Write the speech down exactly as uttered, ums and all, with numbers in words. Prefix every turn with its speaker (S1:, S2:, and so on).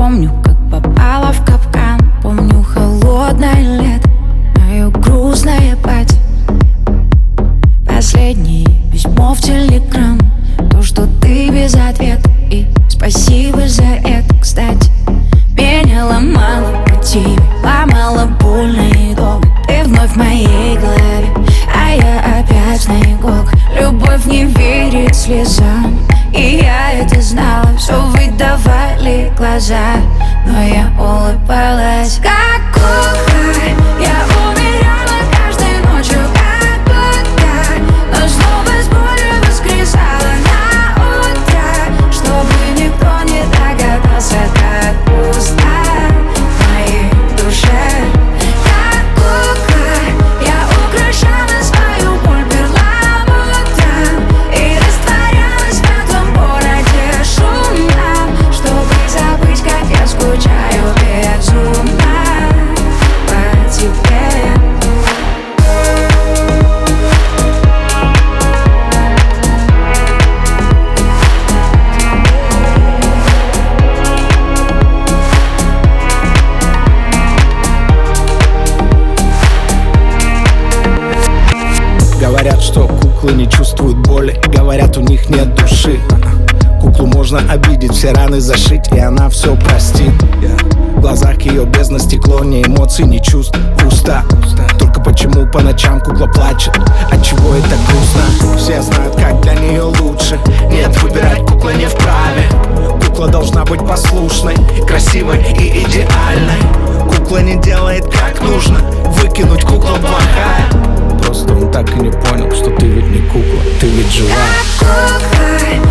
S1: Помню, как попала в капкан, помню холодное лето, мое грустное платье, последнее письмо в телеграм, то, что ты без ответа, и спасибо за это, кстати. Меня ломало по тебе, ломало больно и долго. Ты вновь в моей голове, а я опять на иголках. Любовь не верит слезам, и я это знала. Все выдавали глаза, но я улыбалась как кукла. Я умирала каждой ночью как будто, но снова с болью воскресала на утро, чтобы никто не догадался, как пусто в моей душе. Как кукла я украшала свою боль перламутром и растворялась в этом городе шумном, чтобы забыть, как я скучаю безумно по тебе.
S2: Говорят, что куклы не чувствуют боли, говорят, у них нет души. Куклу можно обидеть, все раны зашить, и она все простит. В глазах ее бездна стекло, ни эмоций, ни чувств, пусто. Только почему по ночам кукла плачет, отчего это грустно? Все знают, как для нее лучше. Нет, выбирать кукла не вправе. Кукла должна быть послушной, красивой и идеальной. Кукла не делает как нужно, выкинуть кукла плохая. Просто он так и не понял, что ты ведь не кукла, ты ведь живая.
S1: Как кукла